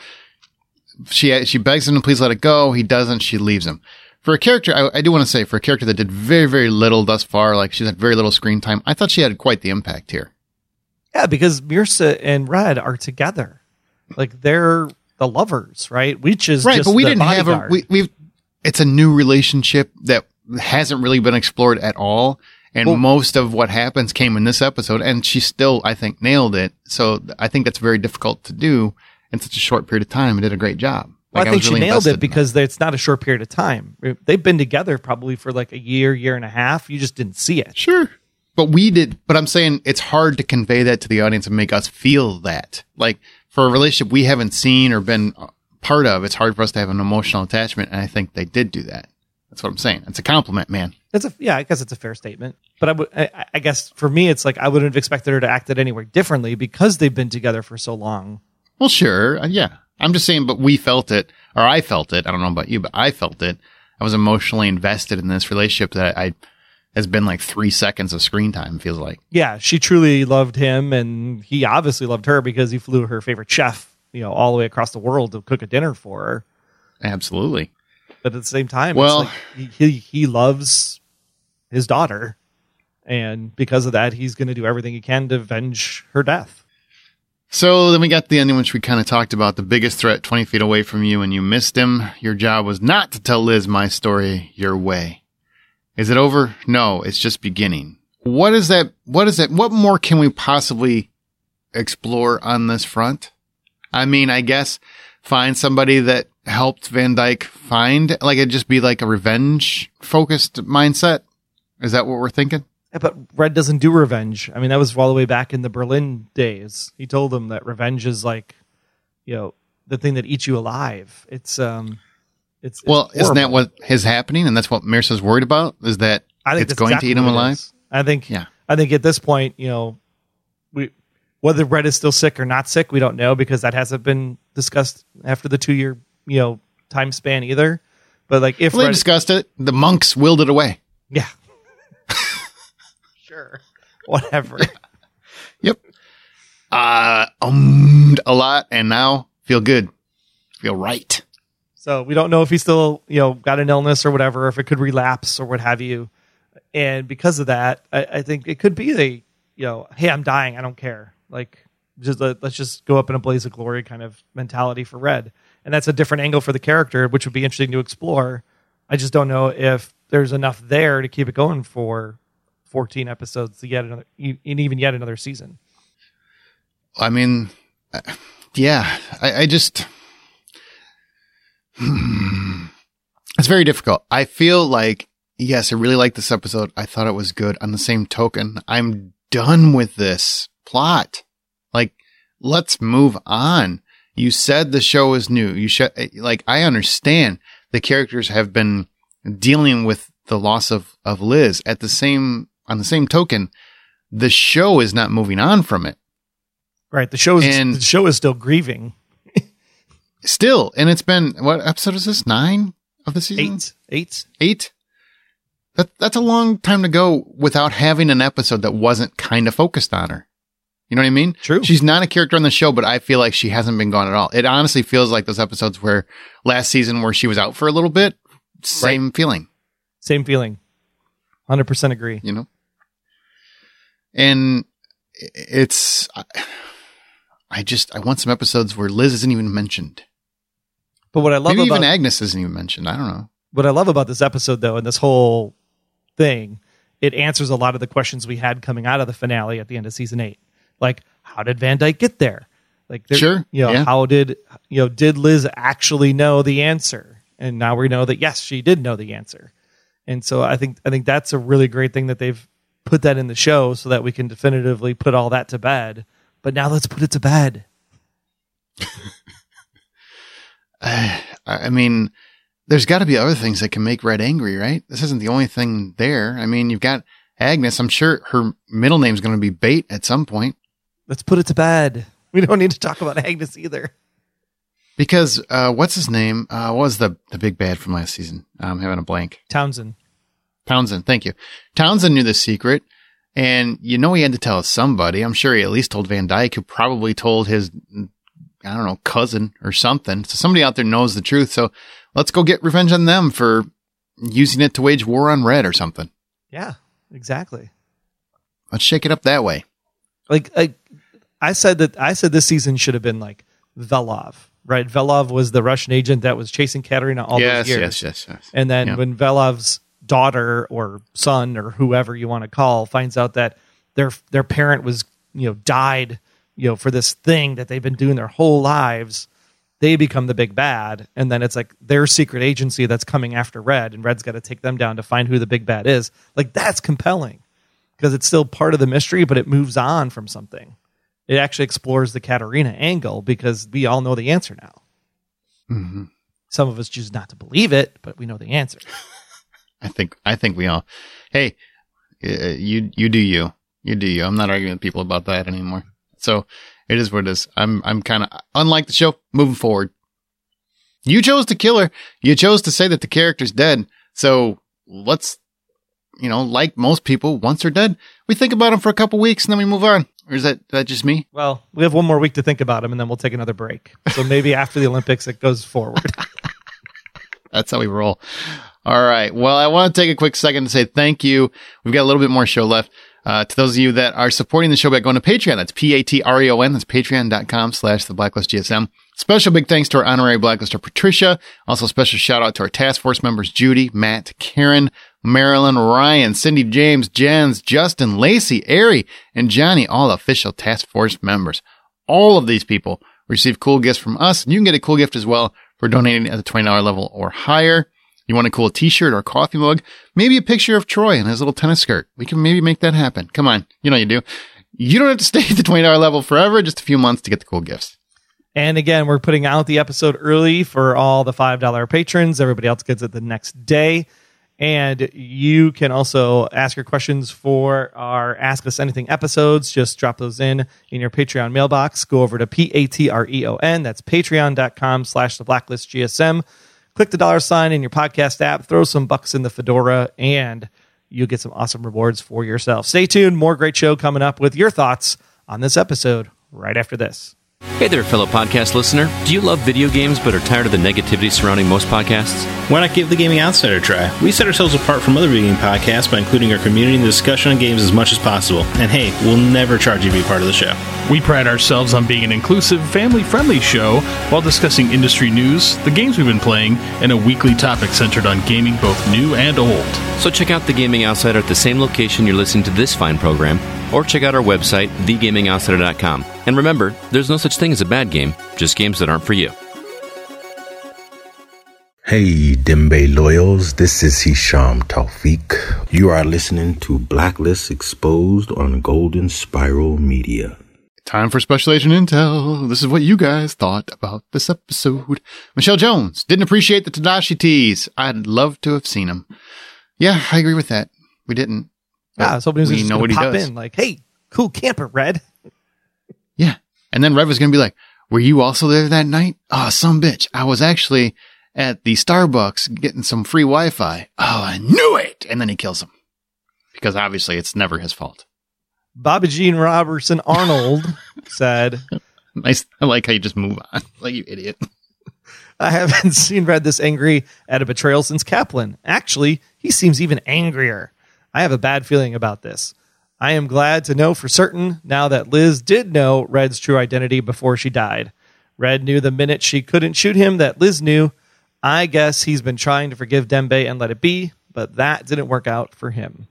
She begs him to please let it go. He doesn't. She leaves him. For a character, I do want to say, for a character that did very, very little thus far, like she's had very little screen time, I thought she had quite the impact here. Yeah, because Mirza and Red are together. Like, they're the lovers, right? Weech is right, just but we the didn't bodyguard. have it's a new relationship that hasn't really been explored at all. And most of what happens came in this episode, and she still, I think, nailed it. So I think that's very difficult to do in such a short period of time and did a great job. Well, I think she nailed it because it's not a short period of time. They've been together probably for like a year and a half. You just didn't see it. Sure. But we did. But I'm saying it's hard to convey that to the audience and make us feel that. Like for a relationship we haven't seen or been part of, it's hard for us to have an emotional attachment. And I think they did do that. That's what I'm saying. It's a compliment, man. I guess it's a fair statement. But I guess for me, it's like I wouldn't have expected her to act it anywhere differently because they've been together for so long. Well, sure. Yeah. I'm just saying, but we felt it, or I felt it. I don't know about you, but I felt it. I was emotionally invested in this relationship that has been like 3 seconds of screen time, feels like. Yeah, she truly loved him, and he obviously loved her because he flew her favorite chef, all the way across the world to cook a dinner for her. Absolutely. But at the same time, it's like he loves his daughter, and because of that, he's going to do everything he can to avenge her death. So then we got the ending, which we kind of talked about, the biggest threat 20 feet away from you, and you missed him. Your job was not to tell Liz my story your way. Is it over? No, it's just beginning. What is that? What more can we possibly explore on this front? I mean, I guess find somebody that helped Van Dyke find, like it'd just be like a revenge focused mindset. Is that what we're thinking? Yeah, but Red doesn't do revenge. I mean, that was all the way back in the Berlin days. He told them that revenge is like, the thing that eats you alive. It's well, horrible. Isn't that what is happening? And that's what Mirsa's worried about, is that I think it's that's going exactly to eat him what it alive? is. I think at this point, whether Red is still sick or not sick, we don't know, because that hasn't been discussed after the 2-year, time span either. But like, if they Red, discussed it, the monks willed it away. yeah, sure, whatever. Yep. A lot, and now feel good, feel right. So we don't know if he still, got an illness or whatever, if it could relapse or what have you. And because of that, I think it could be hey, I'm dying, I don't care. Like, just let's just go up in a blaze of glory kind of mentality for Red. And that's a different angle for the character, which would be interesting to explore. I just don't know if there's enough there to keep it going for 14 episodes to yet another season. I mean, yeah, I just, it's very difficult. I feel like, yes, I really like this episode. I thought it was good. On the same token, I'm done with this plot. Like, let's move on. You said the show is new. I understand the characters have been dealing with the loss of Liz. On the same token, the show is not moving on from it. Right. The show is still grieving. Still. And it's been, what episode is this? 9 of the season? 8. That's a long time to go without having an episode that wasn't kind of focused on her. You know what I mean? True. She's not a character on the show, but I feel like she hasn't been gone at all. It honestly feels like those episodes where last season where she was out for a little bit, same feeling. Same feeling. 100% agree. And it's, I want some episodes where Liz isn't even mentioned. But what I love Maybe about even Agnes isn't even mentioned. I don't know. What I love about this episode, though, and this whole thing, it answers a lot of the questions we had coming out of the finale at the end of season 8. Like, how did Van Dyke get there? Like, sure, how did Liz actually know the answer? And now we know that yes, she did know the answer. And so I think that's a really great thing that they've put that in the show so that we can definitively put all that to bed. But now let's put it to bed. I mean, there's got to be other things that can make Red angry, right? This isn't the only thing there. I mean, you've got Agnes. I'm sure her middle name's going to be Bait at some point. Let's put it to bed. We don't need to talk about Agnes either. Because what's his name? What was the big bad from last season? I'm having a blank. Townsend, thank you. Townsend knew the secret, and he had to tell somebody. I'm sure he at least told Van Dyke, who probably told his, I don't know, cousin or something. So somebody out there knows the truth. So let's go get revenge on them for using it to wage war on Red or something. Yeah, exactly. Let's shake it up that way. Like I said this season should have been like Velov, right? Velov was the Russian agent that was chasing Katerina all those years. Yes. And then when Velov's daughter or son or whoever you want to call finds out that their parent was, died, for this thing that they've been doing their whole lives, they become the big bad. And then it's like their secret agency that's coming after Red, and Red's got to take them down to find who the big bad is. Like, that's compelling because it's still part of the mystery, but it moves on from something. It actually explores the Katerina angle because we all know the answer now. Mm-hmm. Some of us choose not to believe it, but we know the answer. I think we all. Hey, you do you. You do you. I'm not arguing with people about that anymore. So it is what it is. I'm kind of, unlike the show, moving forward. You chose to kill her. You chose to say that the character's dead. So let's, like most people, once they're dead, we think about them for a couple weeks and then we move on. Or is that just me? Well, we have one more week to think about them and then we'll take another break. So maybe after the Olympics, it goes forward. That's how we roll. All right. Well, I want to take a quick second to say thank you. We've got a little bit more show left. To those of you that are supporting the show by going to Patreon, that's Patreon, that's patreon.com/theblacklistgsm. Special big thanks to our honorary blacklister, Patricia. Also special shout out to our task force members, Judy, Matt, Karen, Marilyn, Ryan, Cindy, James, Jens, Justin, Lacey, Ari, and Johnny, all official task force members. All of these people receive cool gifts from us, and you can get a cool gift as well for donating at the $20 level or higher. You want a cool t-shirt or coffee mug? Maybe a picture of Troy in his little tennis skirt. We can maybe make that happen. Come on. You know you do. You don't have to stay at the $20 level forever, just a few months to get the cool gifts. And again, we're putting out the episode early for all the $5 patrons. Everybody else gets it the next day. And you can also ask your questions for our Ask Us Anything episodes. Just drop those in your Patreon mailbox. Go over to Patreon. That's patreon.com/theblacklistgsm. Click the $sign in your podcast app. Throw some bucks in the fedora, and you'll get some awesome rewards for yourself. Stay tuned. More great show coming up with your thoughts on this episode right after this. Hey there, fellow podcast listener. Do you love video games but are tired of the negativity surrounding most podcasts? Why not give The Gaming Outsider a try? We set ourselves apart from other video game podcasts by including our community in the discussion on games as much as possible. And hey, we'll never charge you to be part of the show. We pride ourselves on being an inclusive, family-friendly show while discussing industry news, the games we've been playing, and a weekly topic centered on gaming both new and old. So check out The Gaming Outsider at the same location you're listening to this fine program, or check out our website, thegamingoutsider.com. And remember, there's no such thing as a bad game, just games that aren't for you. Hey, Dembe Loyals, this is Hisham Tawfiq. You are listening to Blacklist Exposed on Golden Spiral Media. Time for Special Agent Intel. This is what you guys thought about this episode. Michelle Jones didn't appreciate the Tadashi tease. I'd love to have seen him. Yeah, I agree with that. We didn't. Yeah, I was hoping he was we just know going what to he pop does. in like, hey, cool camper, Red. Yeah. And then Red was going to be like, were you also there that night? Oh, some bitch. I was actually at the Starbucks getting some free Wi-Fi. Oh, I knew it. And then he kills him. Because obviously it's never his fault. Bobby Jean Robertson Arnold said, Nice. I like how you just move on. Like, you idiot. I haven't seen Red this angry at a betrayal since Kaplan. Actually, he seems even angrier. I have a bad feeling about this. I am glad to know for certain now that Liz did know Red's true identity before she died. Red knew the minute she couldn't shoot him that Liz knew. I guess he's been trying to forgive Dembe and let it be, but that didn't work out for him.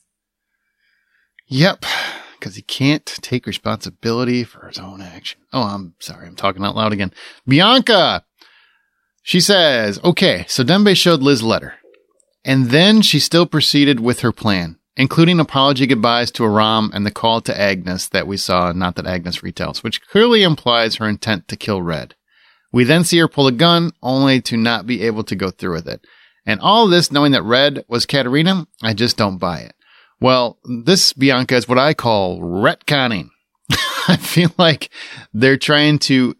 Yep. Because he can't take responsibility for his own action. Oh, I'm sorry. I'm talking out loud again. Bianca. She says, okay, so Dembe showed Liz a letter. And then she still proceeded with her plan, including apology goodbyes to Aram and the call to Agnes that we saw, not that Agnes retells, which clearly implies her intent to kill Red. We then see her pull a gun, only to not be able to go through with it. And all this knowing that Red was Katarina, I just don't buy it. Well, this, Bianca, is what I call retconning. I feel like they're trying to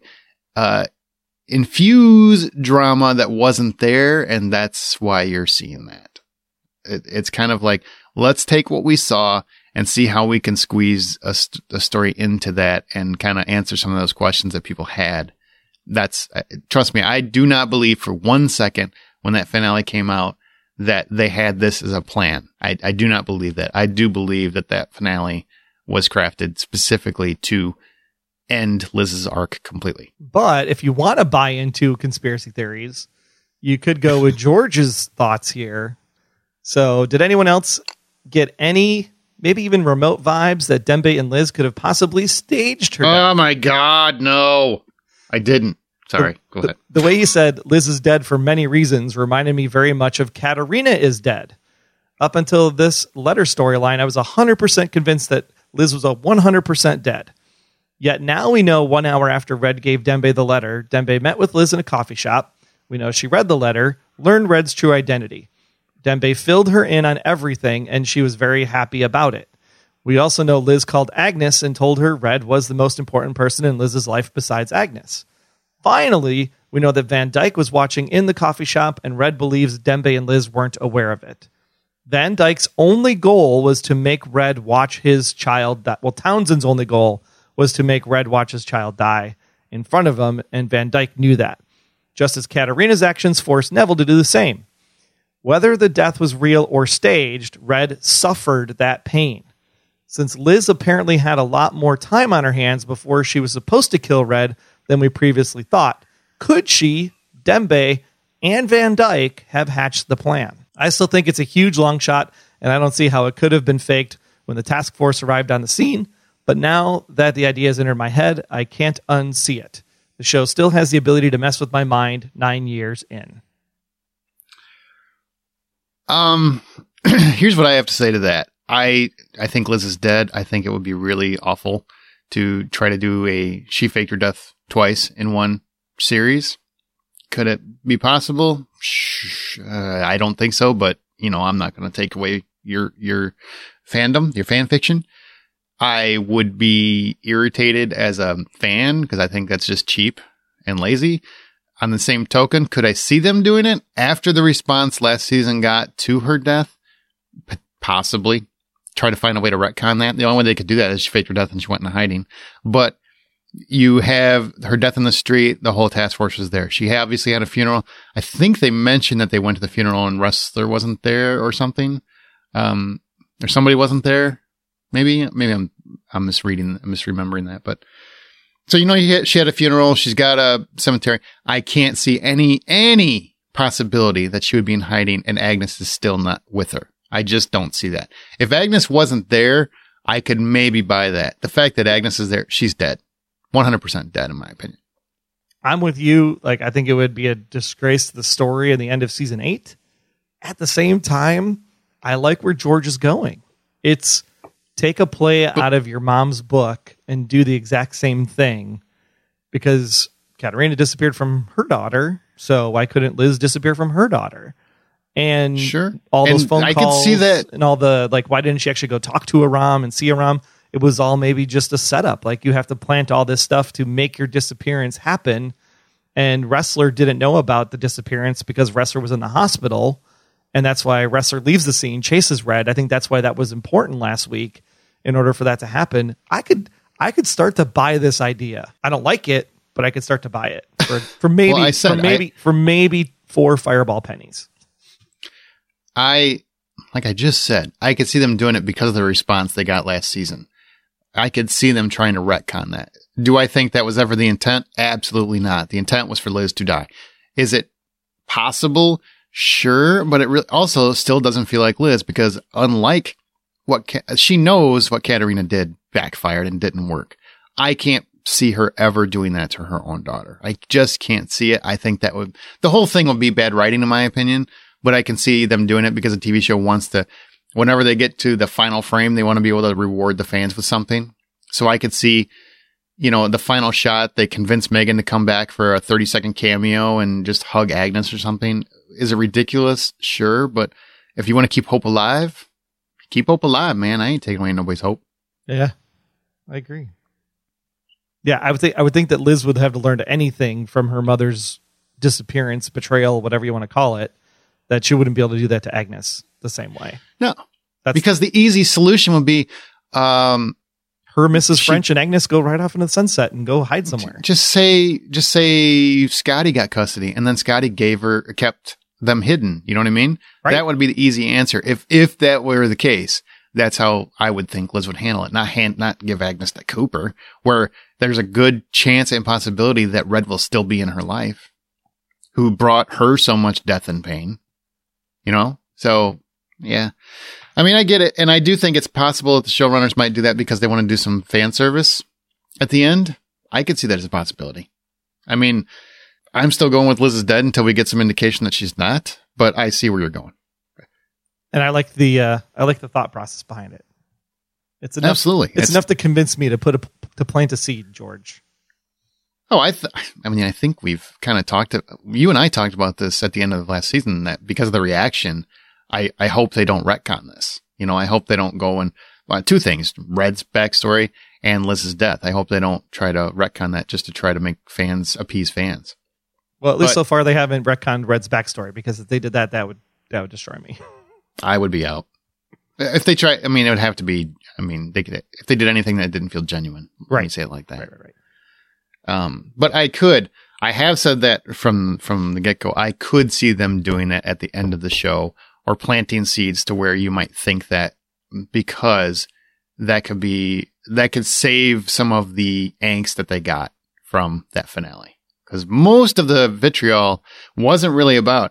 infuse drama that wasn't there, and that's why you're seeing that. It's kind of like, let's take what we saw and see how we can squeeze a story into that and kind of answer some of those questions that people had. That's, trust me, I do not believe for 1 second when that finale came out that they had this as a plan. I do not believe that. I do believe that that finale was crafted specifically to end Liz's arc completely. But if you want to buy into conspiracy theories, you could go with George's thoughts here. So did anyone else get any, maybe even remote vibes that Dembe and Liz could have possibly staged her death? Oh my God, no. I didn't. Sorry, go ahead. The way you said Liz is dead for many reasons reminded me very much of Katarina is dead. Up until this letter storyline, I was 100% convinced that Liz was 100% dead. Yet now we know 1 hour after Red gave Dembe the letter, Dembe met with Liz in a coffee shop. We know she read the letter, learned Red's true identity. Dembe filled her in on everything, and she was very happy about it. We also know Liz called Agnes and told her Red was the most important person in Liz's life besides Agnes. Finally, we know that Van Dyke was watching in the coffee shop, and Red believes Dembe and Liz weren't aware of it. Van Dyke's only goal was to make Red watch his child die. Well, Townsend's only goal was to make Red watch his child die in front of him, and Van Dyke knew that. Just as Katarina's actions forced Neville to do the same. Whether the death was real or staged, Red suffered that pain. since Liz apparently had a lot more time on her hands before she was supposed to kill Red than we previously thought. Could she, Dembe, and Van Dyke have hatched the plan? I still think it's a huge long shot, and I don't see how it could have been faked when the task force arrived on the scene. But now that the idea has entered my head, I can't unsee it. The show still has the ability to mess with my mind 9 years in. Here's what I have to say to that. I think Liz is dead. I think it would be really awful to try to do a she faked her death twice in one series. Could it be possible? I don't think so, but I'm not going to take away your fandom, your fan fiction. I would be irritated as a fan because I think that's just cheap and lazy. On the same token, could I see them doing it after the response last season got to her death? Possibly. Try to find a way to retcon that. The only way they could do that is she faked her death and she went into hiding. But you have her death in the street. The whole task force was there. She obviously had a funeral. I think they mentioned that they went to the funeral and Ressler wasn't there or something. Or somebody wasn't there. Maybe I'm misremembering that. But so, she had a funeral. She's got a cemetery. I can't see any possibility that she would be in hiding and Agnes is still not with her. I just don't see that. If Agnes wasn't there, I could maybe buy that. The fact that Agnes is there, she's dead. 100% dead, in my opinion. I'm with you. I think it would be a disgrace to the story in the end of season 8. At the same time, I like where George is going. It's take a play out of your mom's book and do the exact same thing, because Katerina disappeared from her daughter. So why couldn't Liz disappear from her daughter? And sure, all those phone calls, I could see that, and all the why didn't she actually go talk to Aram and see Aram? It was all maybe just a setup. You have to plant all this stuff to make your disappearance happen. And Ressler didn't know about the disappearance because Ressler was in the hospital, and that's why Ressler leaves the scene, chases Red. I think that's why that was important last week in order for that to happen. I could start to buy this idea. I don't like it, but I could start to buy it for maybe well, maybe 4 fireball pennies. Like I just said, I could see them doing it because of the response they got last season. I could see them trying to retcon that. Do I think that was ever the intent? Absolutely not. The intent was for Liz to die. Is it possible? Sure, but it also still doesn't feel like Liz, because unlike she knows what Katerina did backfired and didn't work. I can't see her ever doing that to her own daughter. I just can't see it. I think the whole thing would be bad writing in my opinion, but I can see them doing it because the TV show wants to, whenever they get to the final frame, they want to be able to reward the fans with something. So I could see, the final shot, they convince Megan to come back for a 30-second cameo and just hug Agnes or something. Is it ridiculous? Sure. But if you want to keep hope alive, man. I ain't taking away nobody's hope. Yeah, I agree. Yeah, I would think that Liz would have to learn anything from her mother's disappearance, betrayal, whatever you want to call it, that she wouldn't be able to do that to Agnes the same way. No, because the easy solution would be her, Mrs. French, and Agnes go right off into the sunset and go hide somewhere. Just say Scotty got custody, and then Scotty kept them hidden. You know what I mean? Right. That would be the easy answer. If that were the case, that's how I would think Liz would handle it. Not give Agnes to Cooper, where there's a good chance and possibility that Red will still be in her life, who brought her so much death and pain. So yeah, I mean, I get it. And I do think it's possible that the showrunners might do that because they want to do some fan service at the end. I could see that as a possibility. I mean, I'm still going with Liz is dead until we get some indication that she's not, but I see where you're going. And I like the thought process behind it. It's enough. Absolutely. It's enough to convince me to plant a seed, George. Oh, I think we've kind of you and I talked about this at the end of the last season, that because of the reaction, I hope they don't retcon this. I hope they don't go and, two things, Red's backstory and Liz's death. I hope they don't try to retcon that just to try to appease fans. Well, at least so far they haven't retconned Red's backstory, because if they did that, that would destroy me. I would be out. If they try, it would have to be, if they did anything that didn't feel genuine. Right. Let me say it like that. Right. But I have said that from the get-go, I could see them doing that at the end of the show, or planting seeds to where you might think that because that could save some of the angst that they got from that finale. Because most of the vitriol wasn't really about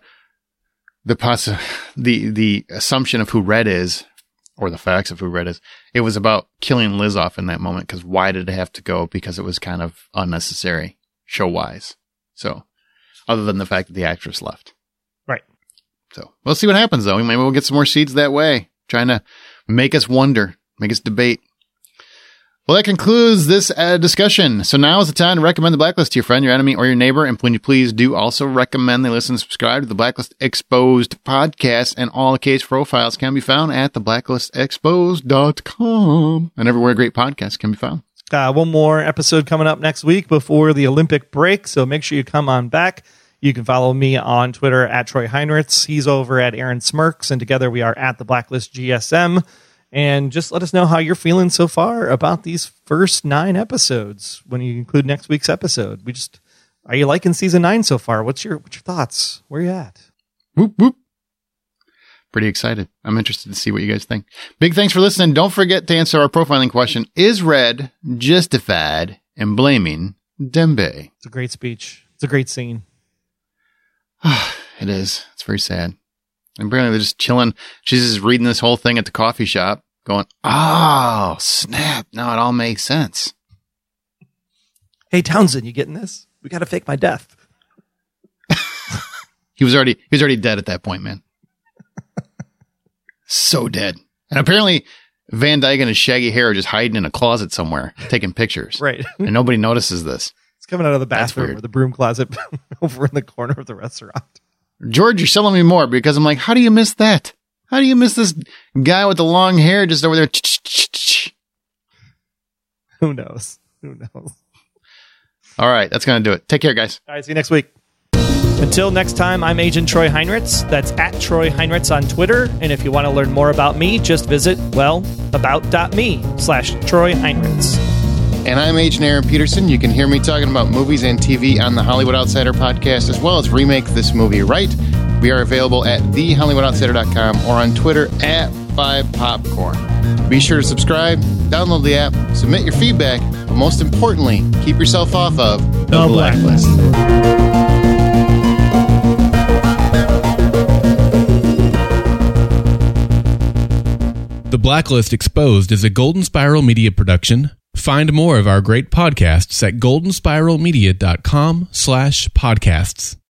the assumption of who Red is or the facts of who Red is. It was about killing Liz off in that moment. Because why did it have to go? Because it was kind of unnecessary show wise. So other than the fact that the actress left. Right. So we'll see what happens though. Maybe we'll get some more seeds that way, trying to make us wonder, make us debate. Well, that concludes this discussion. So now is the time to recommend The Blacklist to your friend, your enemy, or your neighbor. And please do also recommend they listen and subscribe to the Blacklist Exposed podcast. And all the case profiles can be found at theblacklistexposed.com and everywhere great podcasts can be found. One more episode coming up next week before the Olympic break. So make sure you come on back. You can follow me on Twitter at Troy Heinrichs. He's over at Aaron Smirks. And together we are at the Blacklist GSM. And just let us know how you're feeling so far about these first 9 episodes when you include next week's episode. Are you liking season 9 so far? What's your thoughts? Where are you at? Whoop, whoop. Pretty excited. I'm interested to see what you guys think. Big thanks for listening. Don't forget to answer our profiling question. Is Red justified in blaming Dembe? It's a great speech. It's a great scene. It is. It's very sad. And apparently they're just chilling. She's just reading this whole thing at the coffee shop going, oh, snap. Now it all makes sense. Hey, Townsend, you getting this? We got to fake my death. He was already dead at that point, man. So dead. And apparently Van Dyke and his shaggy hair are just hiding in a closet somewhere, taking pictures. Right. And nobody notices this. It's coming out of the bathroom or the broom closet over in the corner of the restaurant. George, you're selling me more because I'm like, how do you miss that? How do you miss this guy with the long hair just over there? Who knows? All right. That's going to do it. Take care, guys. All right. See you next week. Until next time, I'm Agent Troy Heinrichs. That's at Troy Heinrichs on Twitter. And if you want to learn more about me, just visit, about.me/Troy Heinrichs. And I'm Agent Aaron Peterson. You can hear me talking about movies and TV on the Hollywood Outsider podcast, as well as Remake This Movie Right. We are available at thehollywoodoutsider.com or on Twitter at 5popcorn. Be sure to subscribe, download the app, submit your feedback, but most importantly, keep yourself off of The Blacklist. The Blacklist Exposed is a Golden Spiral Media production. Find more of our great podcasts at goldenspiralmedia.com/podcasts.